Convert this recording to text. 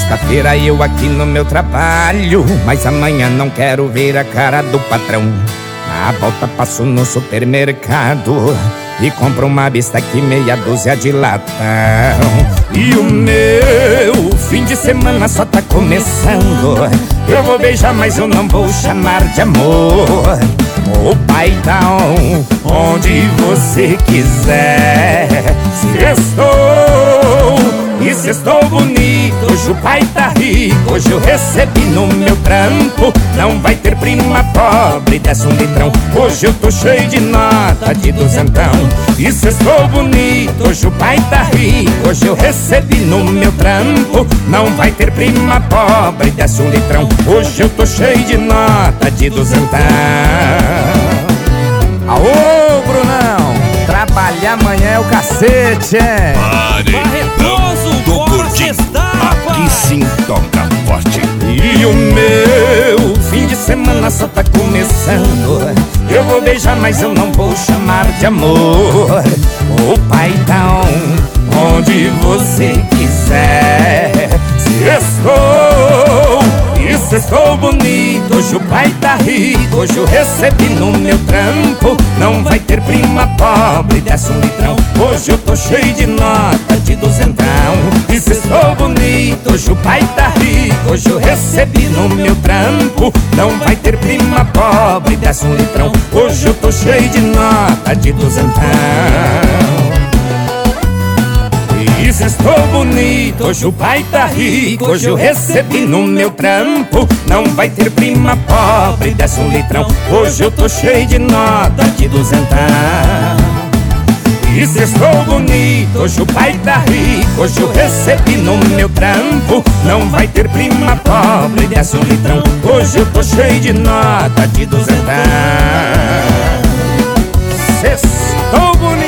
sexta-feira eu aqui no meu trabalho, mas amanhã não quero ver a cara do patrão. Na volta passo no supermercado e compro uma bisteca e meia dúzia de latão. E o meu fim de semana só tá começando. Eu vou beijar, mas eu não vou chamar de amor. O paizão, onde você quiser. Se estou, e se estou bonito, hoje o pai tá rico. Hoje eu recebi no meu trampo. Não vai ter prima pobre, desce um litrão. Hoje eu tô cheio de nota de duzentão. E se estou bonito, hoje o pai tá rico. Hoje eu recebi no meu trampo. Não vai ter prima pobre, desce um litrão. Hoje eu tô cheio de nota de duzentão. Aô, Brunão, trabalhar amanhã é o cacete, hein? Barretão do Gordinho, aqui sim toca forte. E o meu fim de semana só tá começando. Eu vou beijar, mas eu não vou chamar de amor. O paizão, onde você quiser. Se estou, e se estou bonito, hoje o pai tá rico. Hoje eu recebi no meu trampo. Não vai ter prima pobre, desce um litrão. Hoje eu tô cheio de nota de duzentão. E se estou bonito, hoje o pai tá rico. Hoje eu recebi no meu trampo. Não vai ter prima pobre, desce um litrão. Hoje eu tô cheio de nota de duzentão. E se estou bonito, hoje o pai tá rico. Hoje eu recebi no meu trampo. Não vai ter prima pobre, desce um litrão. Hoje eu tô cheio de nota de duzentão. E se estou bonito, hoje o pai tá rico. Hoje eu recebi no meu trampo. Não vai ter prima pobre, desce um litrão. Hoje eu tô cheio de nota de duzentão. Se estou bonito.